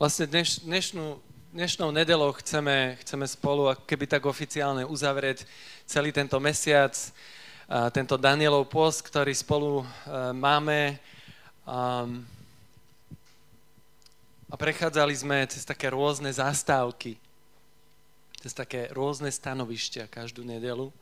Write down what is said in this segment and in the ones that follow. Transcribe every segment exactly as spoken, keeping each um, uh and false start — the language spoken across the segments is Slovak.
Vlastne dneš, dnešnú, dnešnou nedeľou chceme, chceme spolu ako keby tak oficiálne uzavrieť celý tento mesiac, a tento Danielov pôst, ktorý spolu uh, máme. Um, a prechádzali sme cez také rôzne zastávky, cez také rôzne stanovištia každú nedeľu.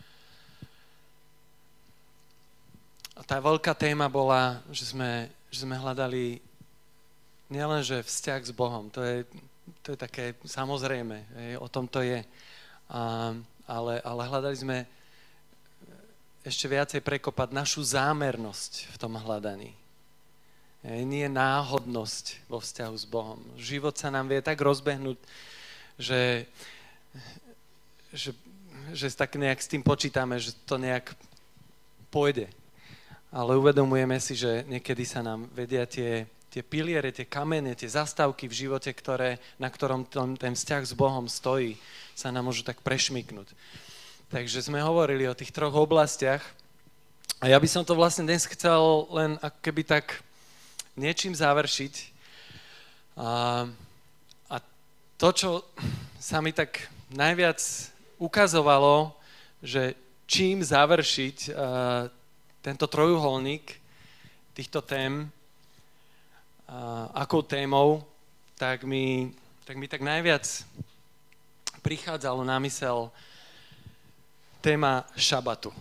A tá veľká téma bola, že sme, že sme hľadali nielenže vzťah s Bohom, to je, to je také samozrejme, hej, o tom to je, a, ale, ale hľadali sme ešte viacej prekopať našu zámernosť v tom hľadaní. Hej, nie náhodnosť vo vzťahu s Bohom. Život sa nám vie tak rozbehnúť, že, že, že tak nejak s tým počítame, že to nejak pôjde. Ale uvedomujeme si, že niekedy sa nám vedia tie, tie piliere, tie kamene, tie zastávky v živote, ktoré, na ktorom ten, ten vzťah s Bohom stojí, sa nám môžu tak prešmyknúť. Takže sme hovorili o tých troch oblastiach a ja by som to vlastne dnes chcel len ako keby tak niečím završiť. A, a to, čo sa mi tak najviac ukazovalo, že čím završiť a, tento trojuholník týchto tém, a, akou témou, tak mi, tak mi tak najviac prichádzalo na mysel téma šabatu.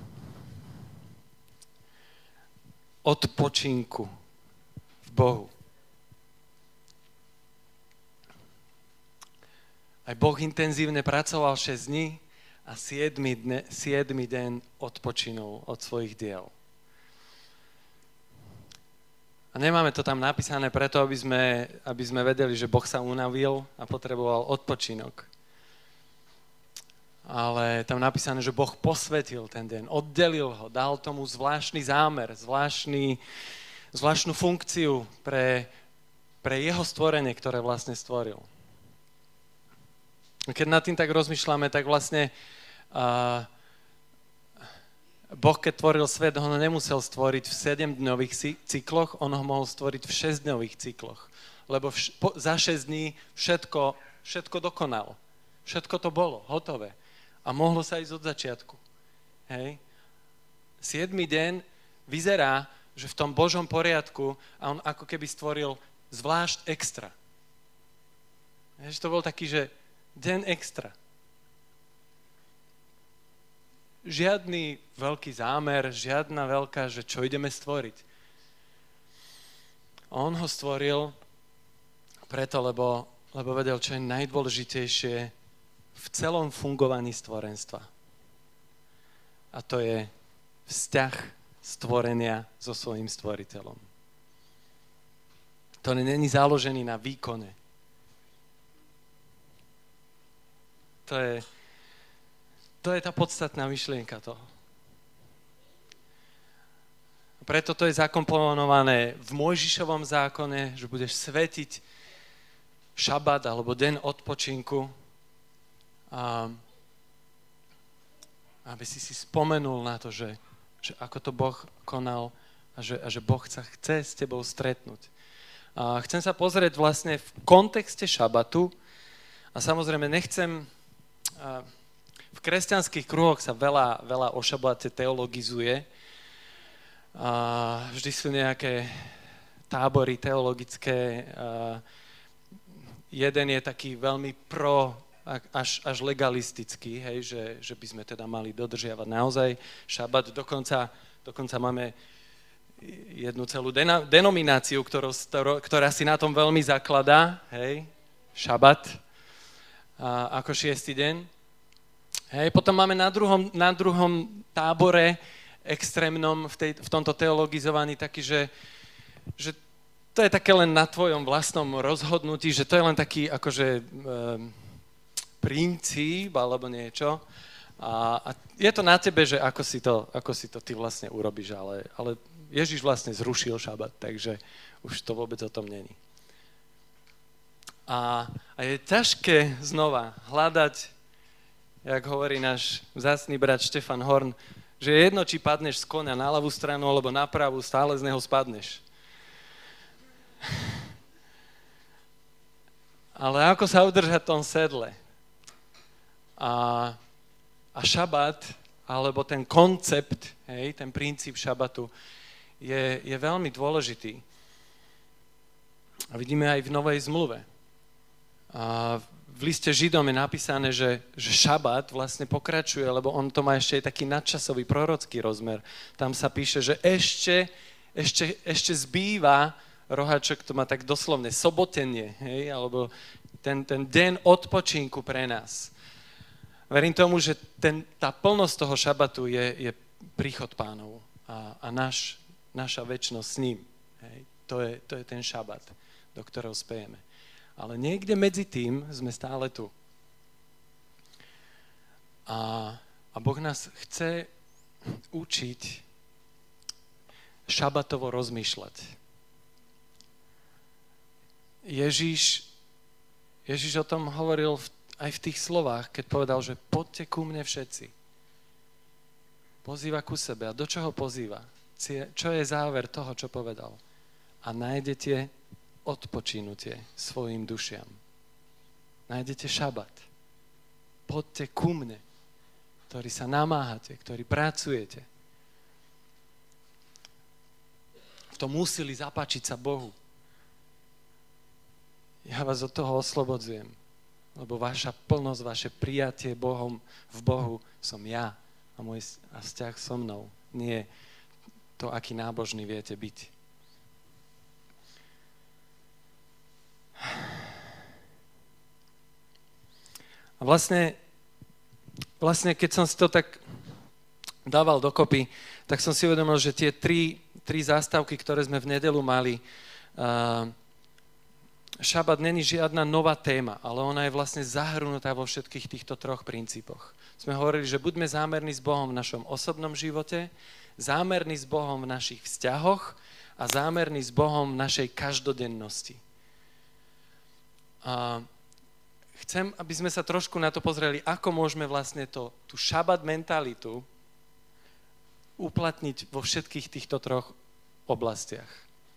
Odpočinku v Bohu. Aj Boh intenzívne pracoval šesť dní a siedmy, dne, siedmy deň odpočinul od svojich diel. A nemáme to tam napísané preto, aby sme, aby sme vedeli, že Boh sa unavil a potreboval odpočinok. Ale tam napísané, že Boh posvetil ten deň, oddelil ho, dal tomu zvláštny zámer, zvláštny, zvláštnu funkciu pre, pre jeho stvorenie, ktoré vlastne stvoril. Keď nad tým tak rozmýšľame, tak vlastne uh, Boh, keď tvoril svet, ho nemusel stvoriť v sedemdňových cykloch, on ho mohol stvoriť v šesťdňových cykloch. Lebo vš- po, za šesť dní všetko, všetko dokonal. Všetko to bolo, hotové. A mohlo sa ísť od začiatku. Hej. Siedmy deň vyzerá, že v tom Božom poriadku a on ako keby stvoril zvlášť extra. Hej, že to bol taký, že deň extra. Žiadny veľký zámer, žiadna veľká, že čo ideme stvoriť. A on ho stvoril preto, lebo, lebo vedel, čo je najdôležitejšie v celom fungovaní stvorenstva. A to je vzťah stvorenia so svojím stvoriteľom. To není založený na výkone. To je, to je tá podstatná myšlienka toho. Preto to je zakomponované v Mojžišovom zákone, že budeš svetiť šabat alebo deň odpočinku, a aby si si spomenul na to, že, že ako to Boh konal a že, a že Boh sa chce s tebou stretnúť. A chcem sa pozrieť vlastne v kontexte šabatu a samozrejme nechcem... A v kresťanských kruhoch sa veľa, veľa o šabate teologizuje. A vždy sú nejaké tábory teologické. A jeden je taký veľmi pro... Až, až legalistický, hej, že, že by sme teda mali dodržiavať naozaj šabat. Dokonca, dokonca máme jednu celú dena, denomináciu, ktorú, ktorá si na tom veľmi zakladá, hej, šabat, a, ako šiestý deň. Hej, potom máme na druhom, na druhom tábore extrémnom v, tej, v tomto teologizovaní taký, že, že to je také len na tvojom vlastnom rozhodnutí, že to je len taký akože... E, princíp alebo niečo a, a je to na tebe, že ako si to, ako si to ty vlastne urobíš, ale, ale Ježiš vlastne zrušil šabat, takže už to vôbec o tom není. A, a je ťažké znova hľadať, jak hovorí náš vzácny brat Štefan Horn, že je jedno, či padneš z koňa na ľavú stranu alebo na pravú, stále z neho spadneš. Ale ako sa udržať v tom sedle? A, a šabat, alebo ten koncept, hej, ten princíp šabatu je, je veľmi dôležitý. A vidíme aj v Novej zmluve. A v liste Židom je napísané, že, že šabat vlastne pokračuje, lebo on to má ešte aj taký nadčasový prorocký rozmer. Tam sa píše, že ešte, ešte, ešte zbýva, roháčok to má tak doslovne, sobotenie, hej, alebo ten, ten deň odpočinku pre nás. Verím tomu, že ten, tá plnosť toho šabatu je, je príchod Pánov a, a náš, naša večnosť s ním. Hej. To, je, to je ten šabat, do ktorého spejeme. Ale niekde medzi tým sme stále tu. A, a Boh nás chce učiť šabatovo rozmýšľať. Ježiš, Ježiš o tom hovoril v, aj v tých slovách, keď povedal, že poďte ku mne všetci. Pozýva ku sebe. A do čoho pozýva? Čo je záver toho, čo povedal? A nájdete odpočinutie svojim dušiam. Nájdete šabat. Poďte ku mne, ktorí sa namáhate, ktorí pracujete. V tom úsilí zapáčiť sa Bohu. Ja vás od toho oslobodzujem, lebo vaša plnosť, vaše prijatie Bohom v Bohu som ja a môj a vzťah so mnou. Nie to, aký nábožný viete byť. A vlastne, vlastne, keď som si to tak dával dokopy, tak som si uvedomil, že tie tri, tri zástavky, ktoré sme v nedeľu mali, uh, šabat není žiadna nová téma, ale ona je vlastne zahrnutá vo všetkých týchto troch princípoch. Sme hovorili, že buďme zámerní s Bohom v našom osobnom živote, zámerní s Bohom v našich vzťahoch a zámerní s Bohom v našej každodennosti. A chcem, aby sme sa trošku na to pozreli, ako môžeme vlastne to, tú šabat mentalitu uplatniť vo všetkých týchto troch oblastiach.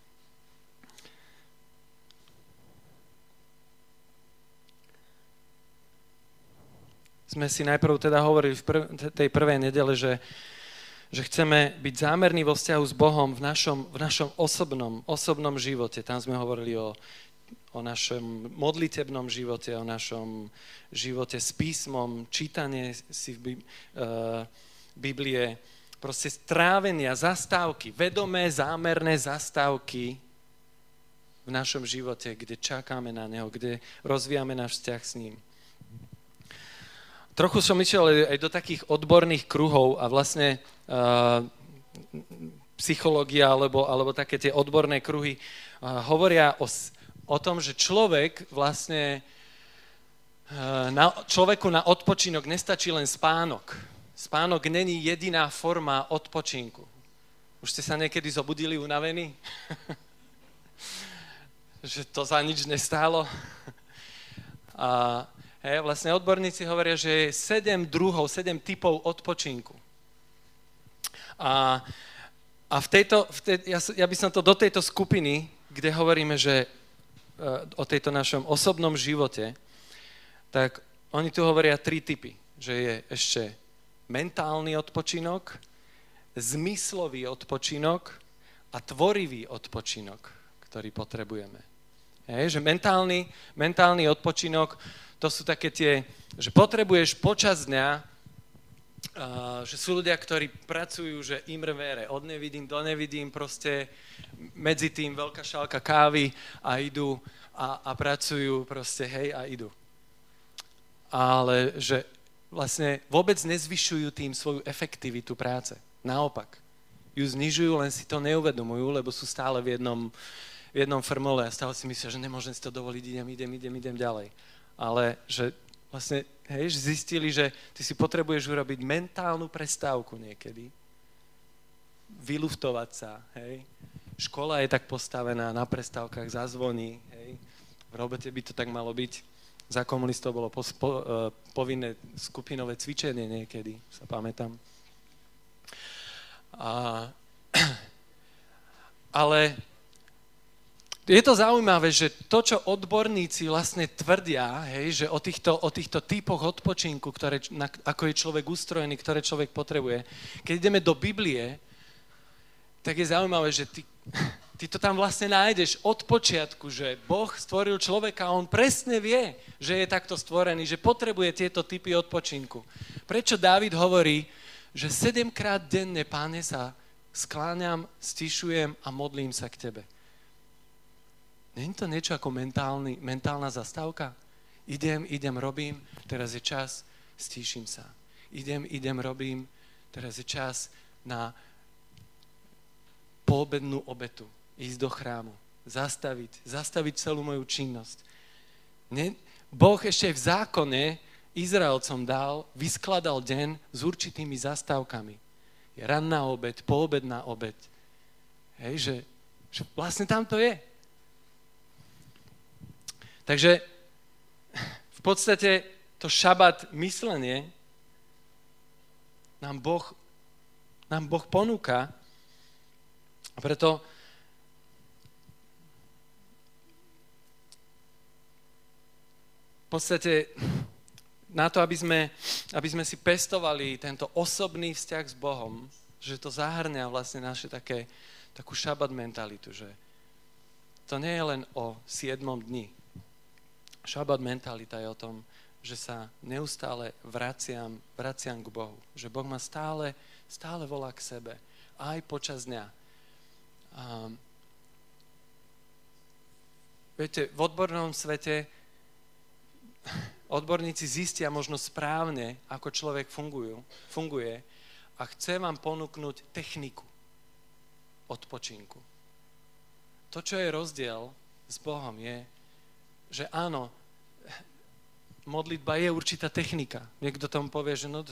Sme si najprv teda hovorili v prv, tej prvej nedele, že, že chceme byť zámerní vo vzťahu s Bohom v našom, v našom osobnom, osobnom živote. Tam sme hovorili o, o našom modlitebnom živote, o našom živote s písmom, čítanie si v uh, Biblie, proste strávenia, zastávky, vedomé, zámerné zastávky v našom živote, kde čakáme na Neho, kde rozvíjame náš vzťah s ním. Trochu som išiel aj do takých odborných kruhov a vlastne uh, psychológia alebo, alebo také tie odborné kruhy uh, hovoria o, o tom, že človek vlastne uh, na, človeku na odpočinok nestačí len spánok. Spánok není jediná forma odpočinku. Už ste sa niekedy zobudili unavení? Že to za nič nestálo? A hej, vlastne odborníci hovoria, že je sedem druhov, sedem typov odpočinku. A, a v tejto, v tej, ja, ja by som to do tejto skupiny, kde hovoríme, že uh, o tejto našom osobnom živote, tak oni tu hovoria tri typy. Že je ešte mentálny odpočinok, zmyslový odpočinok a tvorivý odpočinok, ktorý potrebujeme. Hej, že mentálny, mentálny odpočinok, to sú také tie, že potrebuješ počas dňa, uh, že sú ľudia, ktorí pracujú, že imre vere, od nevidím do nevidím, proste medzi tým veľká šálka kávy a idú a, a pracujú proste, hej, a idú. Ale že vlastne vôbec nezvyšujú tým svoju efektivitu práce. Naopak, ju znižujú, len si to neuvedomujú, lebo sú stále v jednom, v jednom frmole a stále si myslia, že nemôžem si to dovoliť, idem, idem, idem, idem ďalej. Ale že vlastne, hej, zistili, že ty si potrebuješ urobiť mentálnu prestávku niekedy. Vyluftovať sa, hej. Škola je tak postavená, na prestávkach zazvoní, hej. V robote by to tak malo byť. Za komunistov bolo po, po, povinné skupinové cvičenie niekedy, sa pamätám. A, ale je to zaujímavé, že to, čo odborníci vlastne tvrdia, hej, že o týchto, o týchto typoch odpočinku, ktoré, na, ako je človek ustrojený, ktoré človek potrebuje, keď ideme do Biblie, tak je zaujímavé, že ty, ty to tam vlastne nájdeš od počiatku, že Boh stvoril človeka a on presne vie, že je takto stvorený, že potrebuje tieto typy odpočinku. Prečo Dávid hovorí, že sedemkrát denne, Páne, sa skláňam, stišujem a modlím sa k Tebe. Nie je to niečo ako mentálny, mentálna zastávka? Idem, idem, robím, teraz je čas, stíšim sa. Idem, idem, robím, teraz je čas na poobednú obetu. Ísť do chrámu, zastaviť, zastaviť celú moju činnosť. Nie? Boh ešte v zákone Izraelcom dal, vyskladal deň s určitými zastávkami. Je ranná obed, poobedná obed. Hej, že, že vlastne tam to je. Takže v podstate to šabat myslenie nám Boh, nám Boh ponúka a preto v podstate na to, aby sme, aby sme si pestovali tento osobný vzťah s Bohom, že to zahrňa vlastne naše také, takú šabat mentalitu, že to nie je len o siedmom dni. Šabat mentalita je o tom, že sa neustále vraciam, vraciam k Bohu. Že Boh ma stále, stále volá k sebe. Aj počas dňa. A, viete, v odbornom svete odborníci zistia možno správne, ako človek fungujú, funguje a chce vám ponúknuť techniku odpočinku. To, čo je rozdiel s Bohom, je, že áno, modlitba je určitá technika. Niekto tomu povie, že no, uh,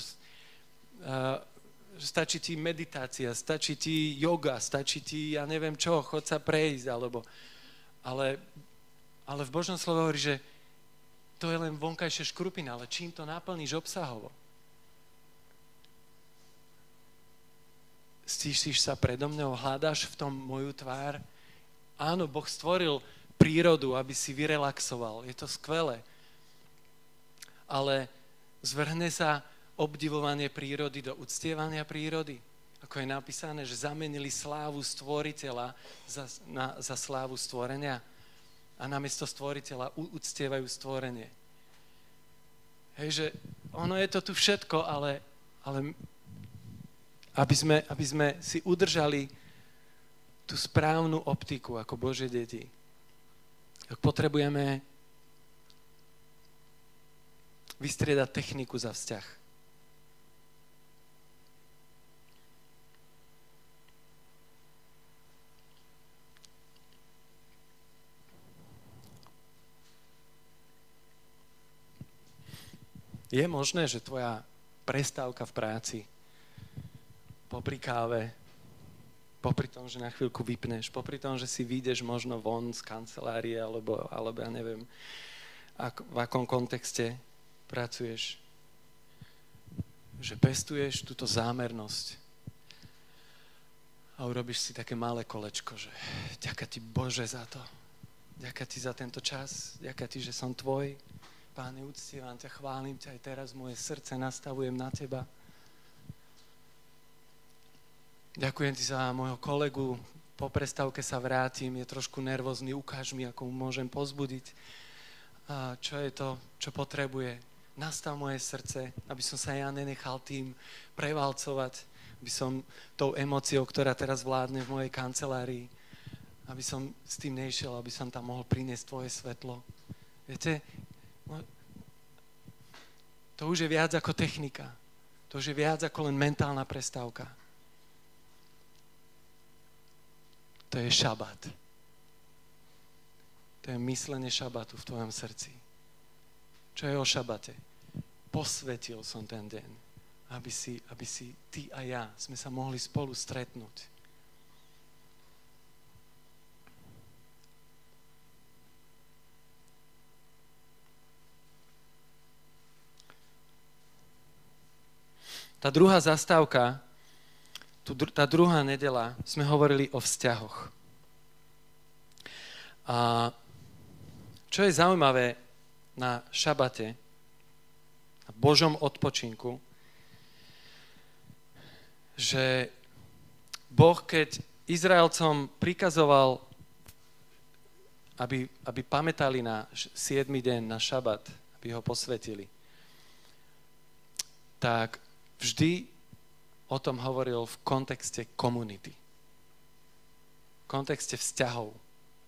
stačí ti meditácia, stačí ti yoga, stačí ti, ja neviem čo, chod sa prejsť, alebo, ale, ale v Božom slove hovorí, že to je len vonkajšia škrupina, ale čím to naplníš obsahovo? Stíšiš sa predo mňou, hľadáš v tom moju tvár? Áno, Boh stvoril prírodu, aby si vyrelaxoval. Je to skvelé. Ale zvrhne sa obdivovanie prírody do uctievania prírody. Ako je napísané, že zamenili slávu stvoriteľa za, na, za slávu stvorenia a namiesto stvoriteľa uctievajú stvorenie. Hej, že ono je to tu všetko, ale, ale aby, sme, aby sme si udržali tú správnu optiku ako Božie deti. Ak potrebujeme vystriedať techniku za vzťah. Je možné, že tvoja prestávka v práci, popri káve, popri tom, že na chvíľku vypneš, popri tom, že si vyjdeš možno von z kancelárie, alebo, alebo ja neviem, ak, v akom kontexte pracuješ, že pestuješ túto zámernosť a urobíš si také malé kolečko, že ďakujem ti, Bože, za to. Ďakujem ti za tento čas. Ďakujem ti, že som tvoj. Páne, uctievam ťa, chválim ťa, aj teraz moje srdce nastavujem na teba. Ďakujem ti za môjho kolegu. Po prestávke sa vrátim, je trošku nervózny, ukáž mi, ako mu môžem pozbudiť. A čo je to, čo potrebuje. Nastav moje srdce, aby som sa ja nenechal tým prevalcovať, aby som tou emóciou, ktorá teraz vládne v mojej kancelárii, aby som s tým nešiel, aby som tam mohol priniesť tvoje svetlo. Viete, no, to už je viac ako technika. To už je viac ako len mentálna prestávka. To je šabat. To je myslenie šabatu v tvojom srdci. Čo je o šabate? Posvetil som ten deň, aby si, aby si ty a ja sme sa mohli spolu stretnúť. Tá druhá zastávka, tá druhá nedeľa, sme hovorili o vzťahoch. A čo je zaujímavé na šabate, na Božom odpočinku, že Boh, keď Izraelcom prikazoval, aby, aby pamätali na siedmy deň, na šabat, aby ho posvetili, tak vždy o tom hovoril v kontexte komunity. V kontexte vzťahov.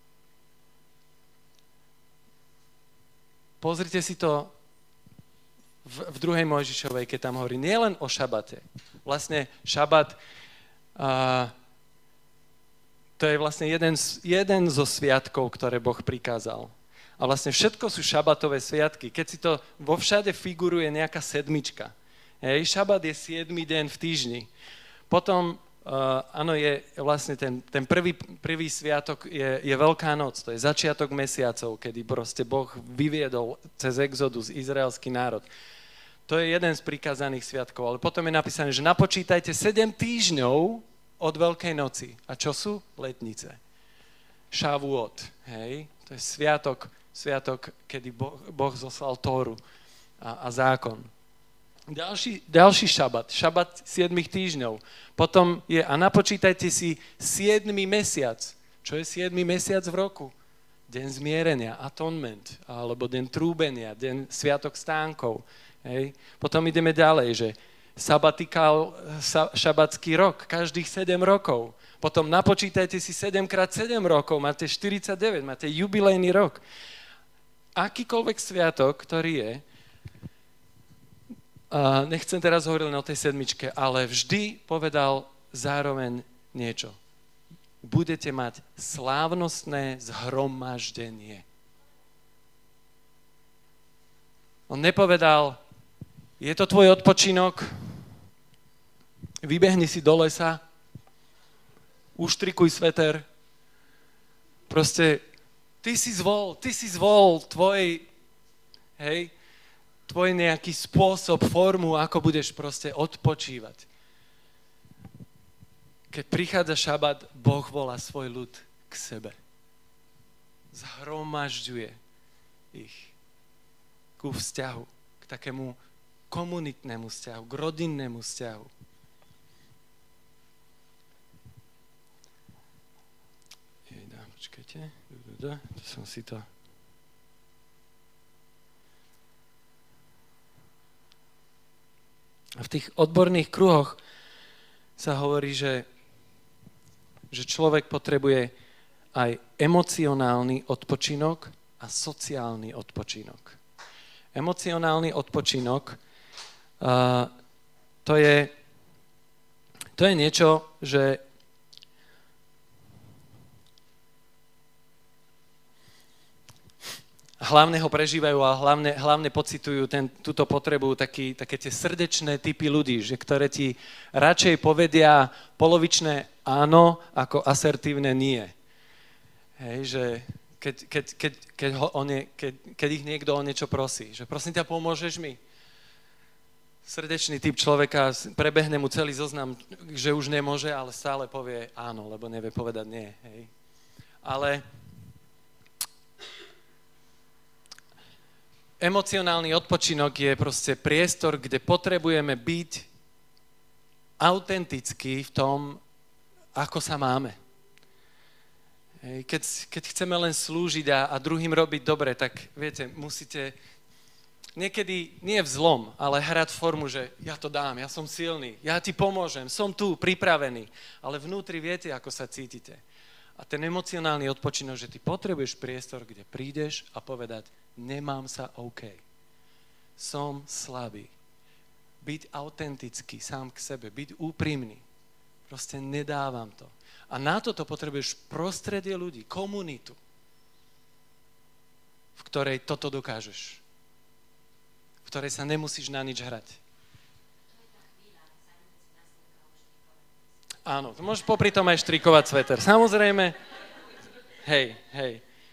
Pozrite si to v, v druhej Mojžišovej, keď tam hovorí nielen o šabate. Vlastne šabat, uh, to je vlastne jeden, jeden zo sviatkov, ktoré Boh prikázal. A vlastne všetko sú šabatové sviatky. Keď si to vo všade figuruje nejaká sedmička. Hej, šabat je siedmy deň v týždni. Potom, uh, áno, je vlastne ten, ten prvý, prvý sviatok je, je Veľká noc. To je začiatok mesiacov, kedy proste Boh vyviedol cez Exodus izraelský národ. To je jeden z prikázaných sviatkov. Ale potom je napísané, že napočítajte sedem týždňov od Veľkej noci. A čo sú? Letnice. Šavuot. Hej, to je sviatok, sviatok, kedy Boh, boh zoslal Tóru a, a zákon. Ďalší, ďalší šabat, šabat siedmých týždňov. Potom je, a napočítajte si siedmy mesiac. Čo je siedmy mesiac v roku? Deň zmierenia, atonement, alebo deň trúbenia, deň sviatok stánkov. Hej. Potom ideme ďalej, že sabatikál, šabatský rok, každých sedem rokov. Potom napočítajte si sedem krát sedem rokov, máte štyridsaťdeväť, máte jubilejný rok. Akýkoľvek sviatok, ktorý je, Uh, nechcem teraz hovoriť len o tej sedmičke, ale vždy povedal zároveň niečo. Budete mať slávnostné zhromaždenie. On nepovedal, je to tvoj odpočinok, vybehni si do lesa, uštrikuj sveter, proste ty si zvol, ty si zvol tvoj, hej, tvoj nejaký spôsob, formu, ako budeš proste odpočívať. Keď prichádza šabat, Boh volá svoj ľud k sebe. Zhromažďuje ich ku vzťahu, k takému komunitnému vzťahu, k rodinnému vzťahu. Jejda, počkajte, to som si to... A v tých odborných kruhoch sa hovorí, že, že človek potrebuje aj emocionálny odpočinok a sociálny odpočinok. Emocionálny odpočinok uh, to je, to je niečo, že hlavne ho prežívajú a hlavne, hlavne pocitujú ten, túto potrebu taký, také tie srdečné typy ľudí, že ktoré ti radšej povedia polovičné áno ako asertívne nie. Hej, že keď, keď, keď, keď, ho o nie, keď, keď ich niekto o niečo prosí, že prosím ťa, pomôžeš mi? Srdečný typ človeka, prebehne mu celý zoznam, že už nemôže, ale stále povie áno, lebo nevie povedať nie. Hej. Ale emocionálny odpočinok je proste priestor, kde potrebujeme byť autentickí v tom, ako sa máme. Keď, keď chceme len slúžiť a, a druhým robiť dobre, tak viete, musíte niekedy nie v zlom, ale hrať formu, že ja to dám, ja som silný, ja ti pomôžem, som tu, pripravený, ale vnútri viete, ako sa cítite. A ten emocionálny odpočinok, že ty potrebuješ priestor, kde prídeš a povedať, nemám sa OK. Som slabý. Byť autentický sám k sebe, byť úprimný. Proste nedávam to. A na toto potrebuješ prostredie ľudí, komunitu, v ktorej toto dokážeš. V ktorej sa nemusíš na nič hrať. Áno, to môžeš popri tom aj štrikovať sveter. Samozrejme, hej, hej.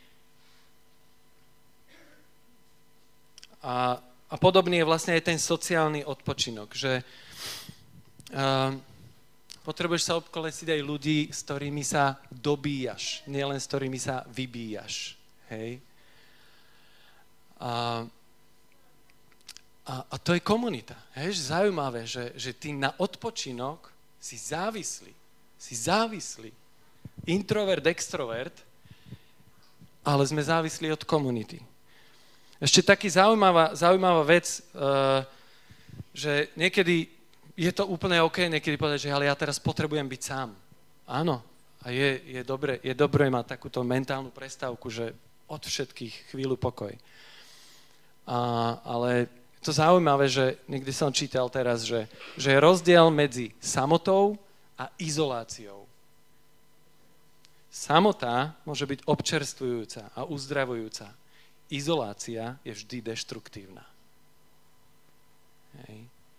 A, a podobný je vlastne aj ten sociálny odpočinok, že uh, Potrebuješ sa obkolesiť aj ľudí, s ktorými sa dobíjaš, nielen s ktorými sa vybíjaš. Hej? A, a, a to je komunita. Hej? Zaujímavé, že, že ty na odpočinok si závislý. Si závislý. Introvert, extrovert, ale sme závislí od komunity. Ešte taký zaujímavá, zaujímavá vec, uh, že niekedy je to úplne OK, niekedy povedať, že ale ja teraz potrebujem byť sám. Áno, a je, je dobre, je dobre mať takúto mentálnu prestávku, že od všetkých chvíľu pokoj. A, ale je to zaujímavé, že niekde som čítal teraz, že, že je rozdiel medzi samotou a izoláciou. Samota môže byť občerstvujúca a uzdravujúca. Izolácia je vždy deštruktívna. Hej.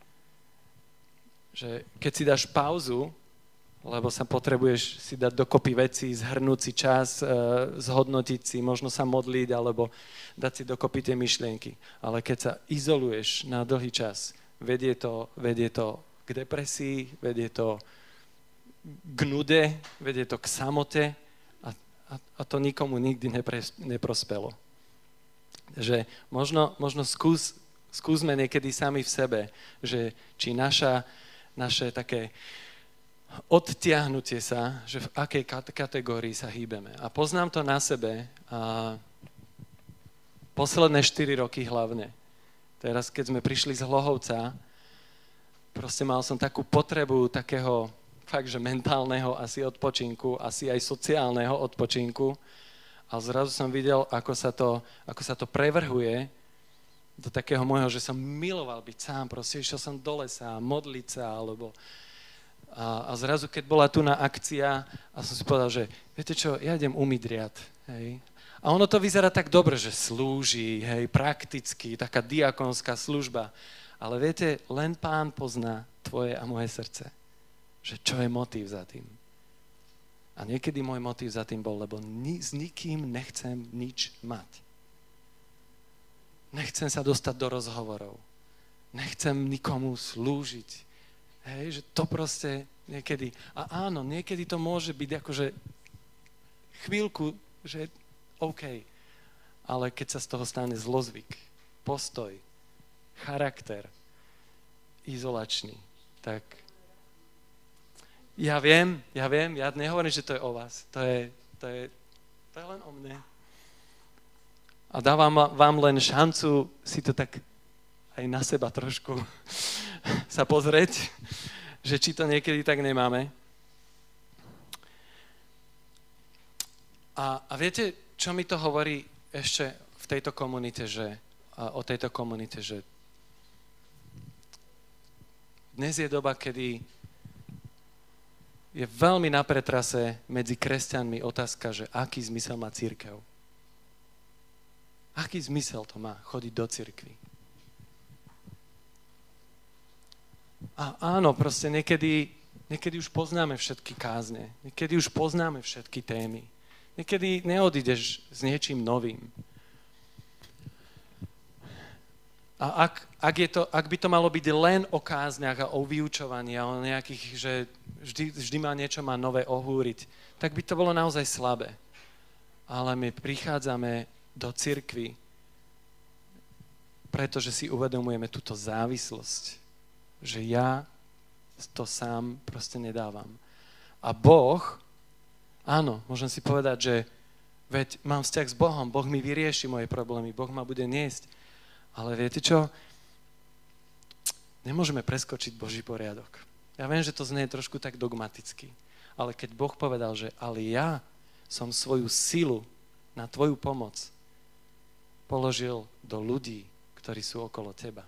Že keď si dáš pauzu, lebo sa potrebuješ si dať dokopy veci, zhrnúť si čas, zhodnotiť si, možno sa modliť, alebo dať si dokopy tie myšlienky. Ale keď sa izoluješ na dlhý čas, vedie to, vedie to k depresii, vedie to k nude, vedie to k samote, A, a to nikomu nikdy nepre, neprospelo. Že možno, možno skús, skúsme niekedy sami v sebe, že či naša, naše také odtiahnutie sa, že v akej kategórii sa hýbeme. A poznám to na sebe a posledné štyri roky hlavne. Teraz, keď sme prišli z Hlohovca, proste mal som takú potrebu takého fakt, že mentálneho asi odpočinku, asi aj sociálneho odpočinku. A zrazu som videl, ako sa to, ako sa to prevrhuje do takého môjho, že som miloval byť sám. Proste išiel som do lesa, modliť sa, alebo... A, a zrazu, keď bola tu na akcia, a som si povedal, že viete čo, ja idem umyť riad. Hej. A ono to vyzerá tak dobre, že slúži, hej, prakticky, taká diakonská služba. Ale viete, len Pán pozná tvoje a moje srdce. Že čo je motív za tým. A niekedy môj motív za tým bol, lebo ni, s nikým nechcem nič mať. Nechcem sa dostať do rozhovorov. Nechcem nikomu slúžiť. Hej, že to proste niekedy... A áno, niekedy to môže byť akože chvíľku, že OK. Ale keď sa z toho stane zlozvyk, postoj, charakter, izolačný, tak... Ja viem, ja viem, ja nehovorím, že to je o vás. To je, to je, to je len o mne. A dávam vám len šancu si to tak aj na seba trošku sa pozrieť, že či to niekedy tak nemáme. A, a viete, čo mi to hovorí ešte v tejto komunite, že, o tejto komunite, že dnes je doba, kedy je veľmi na pretrase medzi kresťanmi otázka, že aký zmysel má cirkev. Aký zmysel to má chodiť do cirkvi? A áno, proste niekedy, niekedy už poznáme všetky kázne, niekedy už poznáme všetky témy, niekedy neodídeš s niečím novým. A ak, ak, je to, ak by to malo byť len o kázniach a o vyučovaní a o nejakých, že vždy, vždy má niečo má nové ohúriť, tak by to bolo naozaj slabé. Ale my prichádzame do cirkvi, pretože si uvedomujeme túto závislosť, že ja to sám proste nedávam. A Boh, áno, môžem si povedať, že veď mám vzťah s Bohom, Boh mi vyrieši moje problémy, Boh ma bude niesť. Ale viete čo? Nemôžeme preskočiť Boží poriadok. Ja viem, že to znie trošku tak dogmaticky, ale keď Boh povedal, že ale ja som svoju silu na tvoju pomoc položil do ľudí, ktorí sú okolo teba.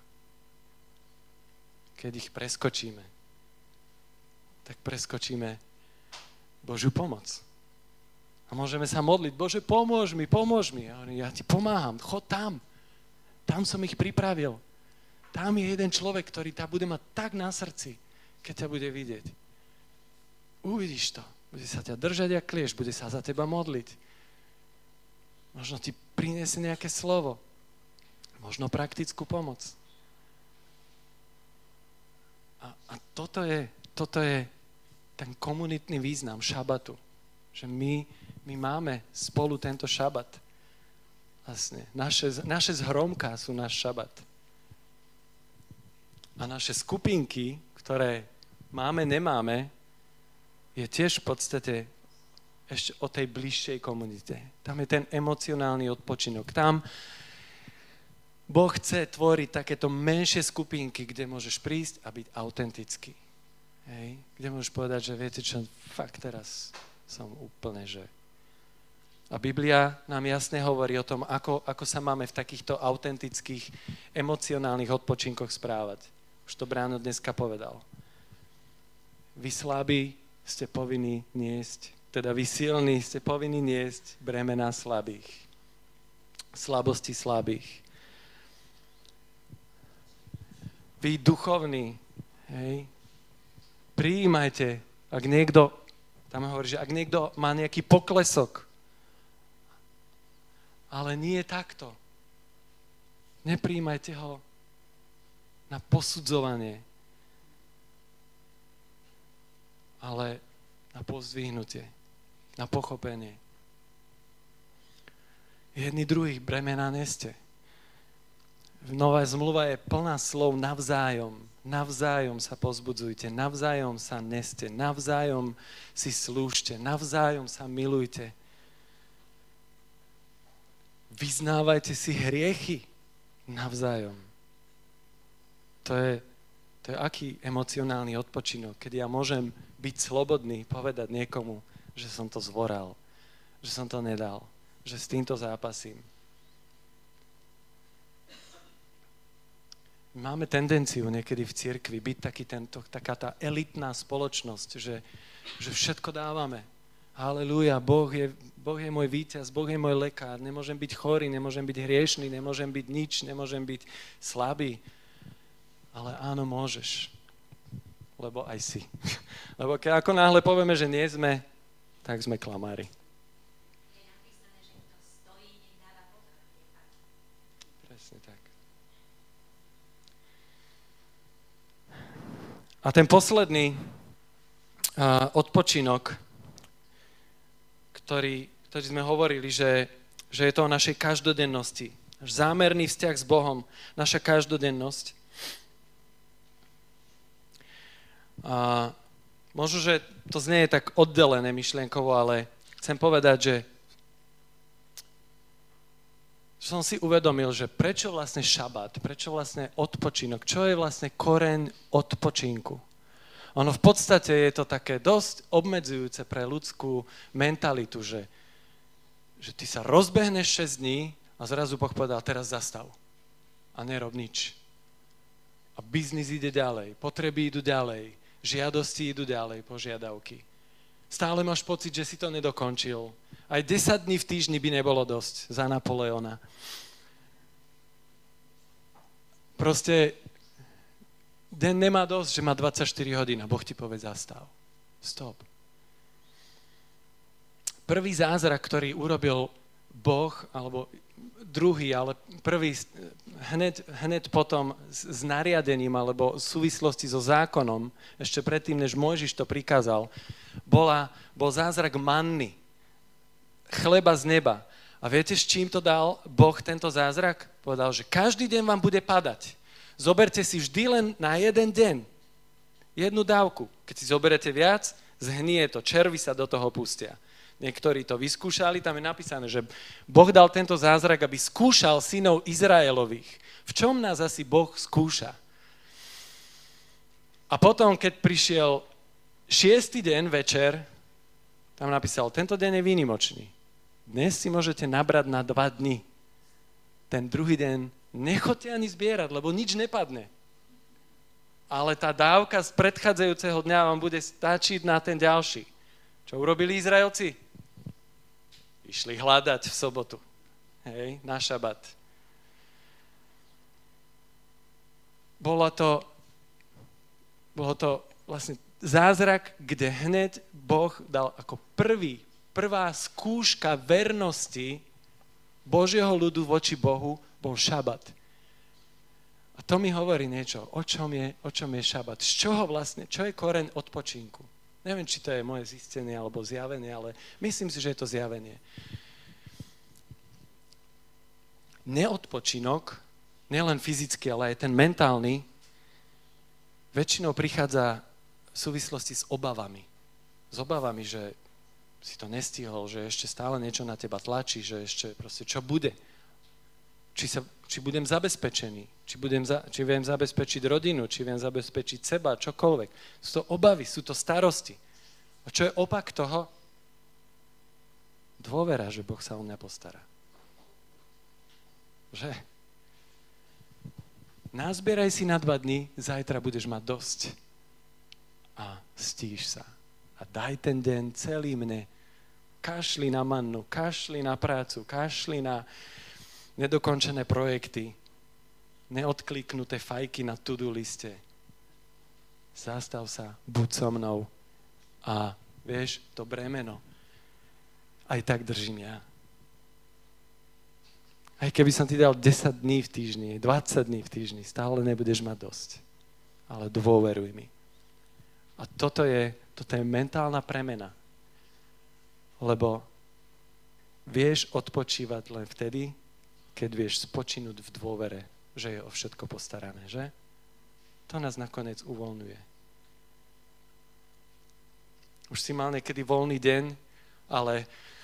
Keď ich preskočíme, tak preskočíme Božiu pomoc. A môžeme sa modliť, Bože, pomôž mi, pomôž mi. A ja ti pomáham, chod tam. Tam som ich pripravil. Tam je jeden človek, ktorý ťa bude mať tak na srdci, keď ťa bude vidieť. Uvidíš to. Bude sa ťa držať jak klieš, bude sa za teba modliť. Možno ti priniesie nejaké slovo. Možno praktickú pomoc. A, a toto je, toto je ten komunitný význam šabatu. Že my, my máme spolu tento šabat. Vlastne, naše, naše zhromká sú náš šabat. A naše skupinky, ktoré máme, nemáme, je tiež v podstate ešte o tej bližšej komunite. Tam je ten emocionálny odpočinok. Tam Boh chce tvoriť takéto menšie skupinky, kde môžeš prísť a byť autentický. Hej? Kde môžeš povedať, že viete čo, fakt teraz som úplne, že... A Biblia nám jasne hovorí o tom, ako, ako sa máme v takýchto autentických, emocionálnych odpočinkoch správať. Už to Bráno dneska povedal. Vy slabí ste povinní niesť, teda vy silní ste povinní niesť bremená slabých. Slabosti slabých. Vy duchovní, hej, prijímajte, ak niekto, tam hovorí, že ak niekto má nejaký poklesok, ale nie takto. Neprijímajte ho na posudzovanie, ale na pozdvihnutie, na pochopenie. Jedni druhých bremena neste. Nová zmluva je plná slov navzájom. Navzájom sa pozbudzujte, navzájom sa neste, navzájom si slúžte, navzájom sa milujte. Vyznávajte si hriechy navzájom. To je, to je aký emocionálny odpočinok, keď ja môžem byť slobodný, povedať niekomu, že som to zvoral, že som to nedal, že s týmto zápasím. Máme tendenciu niekedy v cirkvi byť taký tento, taká tá elitná spoločnosť, že, že všetko dávame. Halelúja, Boh je, Boh je môj víťaz, Boh je môj lekár, nemôžem byť chorý, nemôžem byť hriešný, nemôžem byť nič, nemôžem byť slabý. Ale áno, môžeš, lebo aj si. Lebo keď ako náhle povieme, že nie sme, tak sme klamári. Je napísané, že kto stojí, nech dáva pozor. Presne tak. A ten posledný uh, odpočinok, Ktorý, ktorý sme hovorili, že, že je to o našej každodennosti. Zámerný vzťah s Bohom, naša každodennosť. A možno, že to znie tak oddelené myšlienkovo, ale chcem povedať, že som si uvedomil, že prečo vlastne šabát, prečo vlastne odpočinok, čo je vlastne koreň odpočinku. Ono v podstate je to také dosť obmedzujúce pre ľudskú mentalitu, že, že ty sa rozbehneš šesť dní a zrazu Boh povedal, teraz zastav a nerob nič. A biznis ide ďalej, potreby idú ďalej, žiadosti idú ďalej, požiadavky. Stále máš pocit, že si to nedokončil. Aj desať dní v týždni by nebolo dosť za Napoleona. Proste deň nemá dosť, že má dvadsaťštyri hodín a Boh ti povie zastav. Stop. Prvý zázrak, ktorý urobil Boh, alebo druhý, ale prvý hneď, hneď potom s, s nariadením, alebo v súvislosti so zákonom, ešte predtým, než Mojžiš to prikázal, bola, bol zázrak manny, chleba z neba. A viete, s čím to dal Boh tento zázrak? Povedal, že každý deň vám bude padať. Zoberte si vždy len na jeden deň jednu dávku. Keď si zoberete viac, zhnie to, červy sa do toho pustia. Niektorí to vyskúšali, tam je napísané, že Boh dal tento zázrak, aby skúšal synov Izraelových. V čom nás asi Boh skúša? A potom, keď prišiel šiestý deň večer, tam napísal, tento deň je výnimočný. Dnes si môžete nabrať na dva dni. Ten druhý deň nechoďte ani zbierať, lebo nič nepadne. Ale tá dávka z predchádzajúceho dňa vám bude stačiť na ten ďalší. Čo urobili Izraelci? Išli hľadať v sobotu. Hej, na šabat. Bolo to, bolo to vlastne zázrak, kde hneď Boh dal ako prvý, prvá skúška vernosti Božieho ľudu voči Bohu bol šabat. A to mi hovorí niečo, o čom je, o čom je šabat. Z čoho vlastne, čo je koreň odpočinku? Neviem, či to je moje zistenie alebo zjavenie, ale myslím si, že je to zjavenie. Neodpočinok, nielen fyzický, ale aj ten mentálny, väčšinou prichádza v súvislosti s obavami. S obavami, že si to nestihol, že ešte stále niečo na teba tlačí, že ešte proste čo bude. Či, sa, či budem zabezpečený, či, budem za, či viem zabezpečiť rodinu, či viem zabezpečiť seba, čokoľvek. Sú to obavy, sú to starosti. A čo je opak toho? Dôvera, že Boh sa o mňa postará. Že? Nazbieraj si na dva dni, zajtra budeš mať dosť. A stíš sa. A daj ten deň celý mne. Kašli na mannu, kašli na prácu, kašli na nedokončené projekty, neodkliknuté fajky na to-do liste. Zastav sa, buď so mnou a vieš, to bremeno aj tak držím ja. Aj keby som ti dal desať dní v týždni, dvadsať dní v týždni, stále nebudeš mať dosť. Ale dôveruj mi. A toto je, toto je mentálna premena. Lebo vieš odpočívať len vtedy, keď vieš spočinúť v dôvere, že je o všetko postarané, že? To nás nakoniec uvoľňuje. Už si mal niekedy voľný deň, ale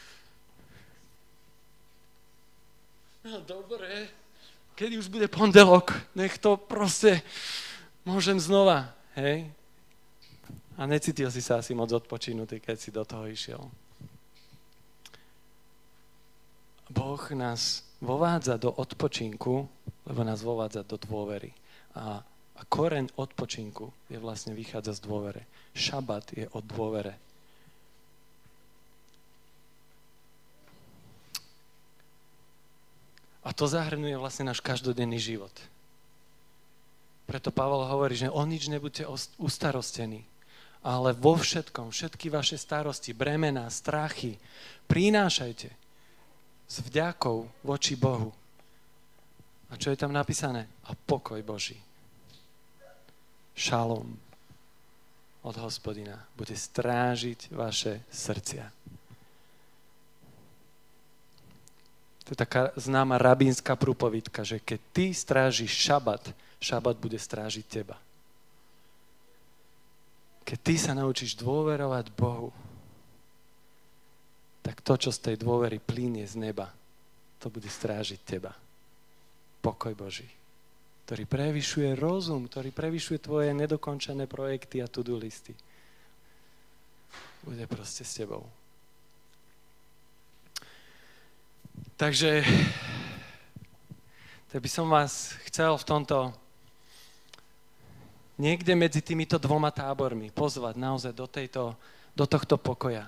no dobre, kedy už bude pondelok, nech to proste môžem znova, hej? A necítil si sa asi moc odpočinutý, keď si do toho išiel. Boh nás vovádza do odpočinku, lebo nás vovádza do dôvery. A, a koreň odpočinku je vlastne vychádza z dôvere. Šabat je o dôvere. A to zahrnuje vlastne náš každodenný život. Preto Pavol hovorí, že o nič nebuďte ustarostení, ale vo všetkom, všetky vaše starosti, bremená, strachy, prinášajte s vďakou voči Bohu. A čo je tam napísané? A pokoj Boží. Šalom od Hospodina bude strážiť vaše srdcia. To je taká známa rabínska prúpovidka, že keď ty strážiš šabat, šabat bude strážiť teba. Keď ty sa naučíš dôverovať Bohu, tak to, čo z tej dôvery plynie z neba, to bude strážiť teba. Pokoj Boží, ktorý prevyšuje rozum, ktorý prevyšuje tvoje nedokončené projekty a to-do listy. Bude proste s tebou. Takže tak by som vás chcel v tomto niekde medzi týmito dvoma tábormi pozvať naozaj do, tejto, do tohto pokoja.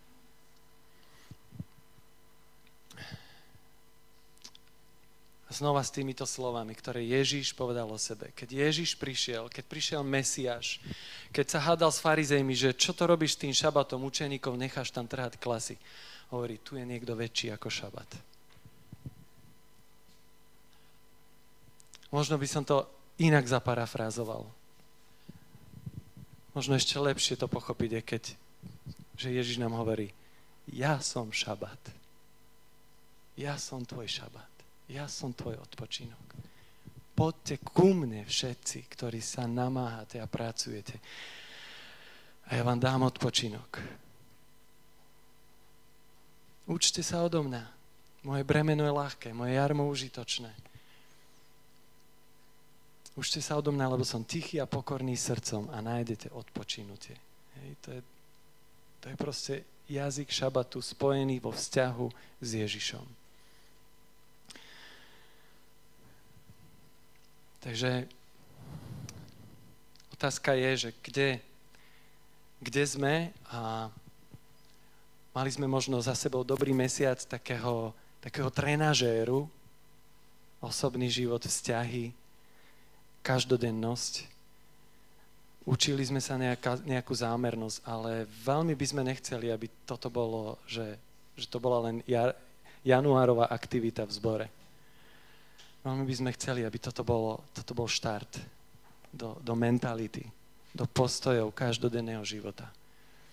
Znova s týmito slovami, ktoré Ježíš povedal o sebe. Keď Ježíš prišiel, keď prišiel Mesiáš, keď sa hádal s farizejmi, že čo to robíš s tým šabatom, učeníkov necháš tam trhať klasy. Hovorí, tu je niekto väčší ako šabat. Možno by som to inak zaparafrázoval. Možno ešte lepšie to pochopiť je, keď že Ježíš nám hovorí, ja som šabat. Ja som tvoj šabat. Ja som tvoj odpočinok. Poďte ku mne všetci, ktorí sa namáhate a pracujete. A ja vám dám odpočinok. Učte sa odo mňa. Moje bremeno je ľahké, moje jarmo užitočné. Učte sa odo mňa, lebo som tichý a pokorný srdcom a nájdete odpočinutie. Hej, to je, to je proste jazyk šabatu spojený vo vzťahu s Ježišom. Takže otázka je, že kde, kde sme a mali sme možno za sebou dobrý mesiac takého, takého trenažéru, osobný život, vzťahy, každodennosť. Učili sme sa nejaká, nejakú zámernosť, ale veľmi by sme nechceli, aby toto bolo, že, že to bola len jar, januárová aktivita v zbore. Veľmi by sme chceli, aby toto, bolo, toto bol štart do, do mentality, do postojov každodenného života.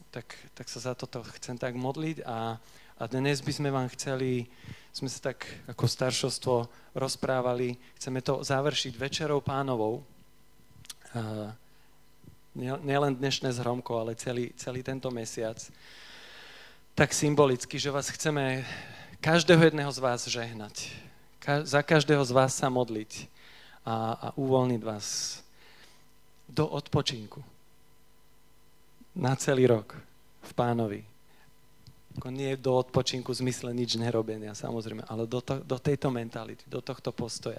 tak, tak sa za toto chcem tak modliť a, a dnes by sme vám chceli, sme sa tak ako staršovstvo rozprávali, chceme to završiť večerou Pánovou. Uh, nielen dnešné zhromko, ale celý, celý tento mesiac. Tak symbolicky, že vás chceme každého jedného z vás žehnať. Ka- za každého z vás sa modliť a, a uvoľniť vás do odpočinku. Na celý rok v Pánovi. Ako nie do odpočinku v zmysle nič nerobenia, samozrejme, ale do, to, do tejto mentality, do tohto postoja.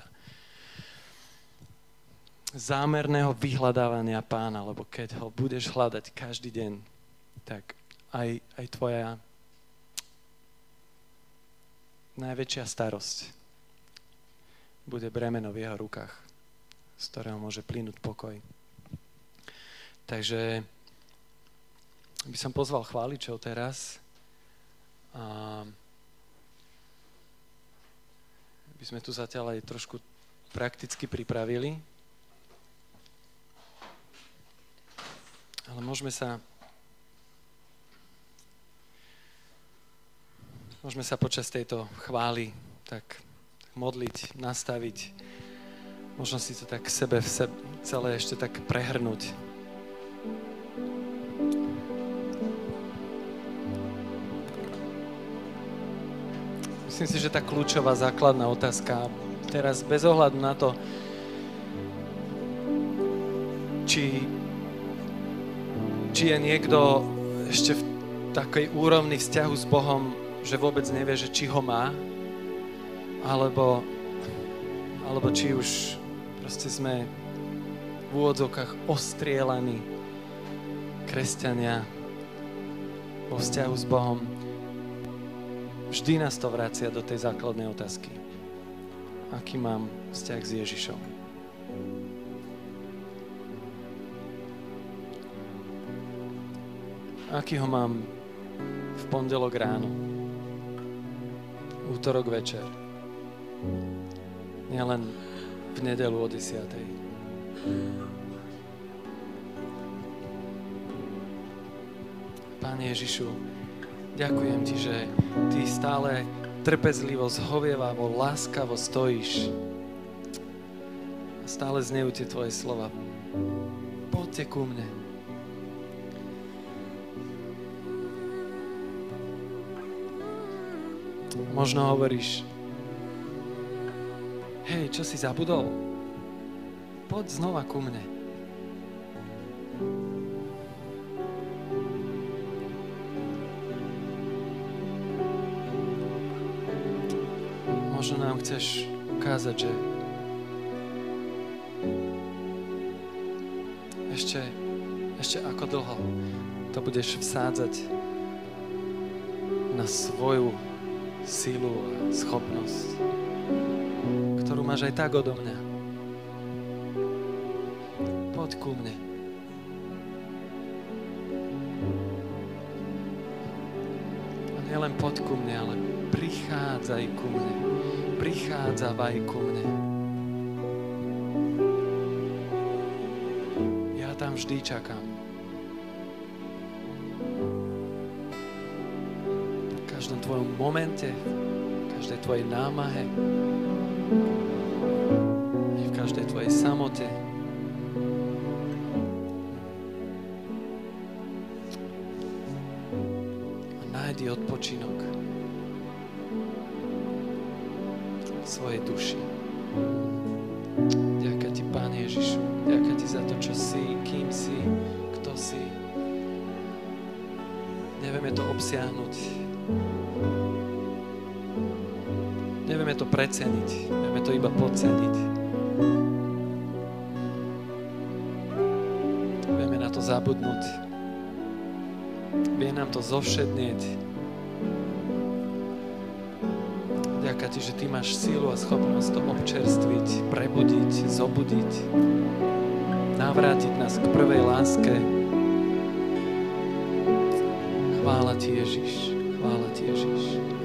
Zámerného vyhľadávania Pána, lebo keď ho budeš hľadať každý deň, tak aj, aj tvoja najväčšia starosť bude bremeno v jeho rukách, z ktorého môže plynúť pokoj. Takže by som pozval chváličov teraz a by sme tu zatiaľ aj trošku prakticky pripravili. Ale môžeme sa môžeme sa počas tejto chvály tak, tak modliť, nastaviť. Možno si to tak sebe v sebe celé ešte tak prehrnúť. Myslím si, že tá kľúčová základná otázka teraz bez ohľadu na to, či či je niekto ešte v takej úrovni vzťahu s Bohom, že vôbec nevie, že či ho má, alebo, alebo či už proste sme v úvodzovkách ostrielaní kresťania vo vzťahu s Bohom. Vždy nás to vracia do tej základnej otázky. Aký mám vzťah s Ježišom? Aký ho mám v pondelok ráno, útorok večer, nielen v nedeľu o desiatej. Pane Ježišu, ďakujem Ti, že Ty stále trpezlivo, zhovievavo, láskavo stojíš a stále znejú Tie Tvoje slova. Poďte ku mne. Možno hovoríš, hej, čo si zabudol? Poď znova ku mne. Možno nám chceš ukázať, že ešte, ešte ako dlho to budeš vsádzať na svoju silu a schopnosť, ktorú máš aj tak odo mňa. Poď ku mne. A nielen poď ku mne, ale prichádzaj ku mne. Prichádzavaj ku mne. Ja tam vždy čakám. V každom tvojom momente, v každej tvojej námahe, v každej tvojej samote. A nájdi odpočinok v svojej duši. Ďakujem Ti, Pán Ježišu. Ďakujem Ti za to, čo si, kým si, kto si. Nevieme to obsiahnuť. Nevieme to preceniť, vieme to iba podceniť. Vieme na to zabudnúť. Vie nám to zovšednieť. Ďakujem Ti, že Ty máš sílu a schopnosť to občerstviť, prebudiť, zobudiť, navrátiť nás k prvej láske. Chvála Ti, Ježiš, chvála Ti, Ježiš.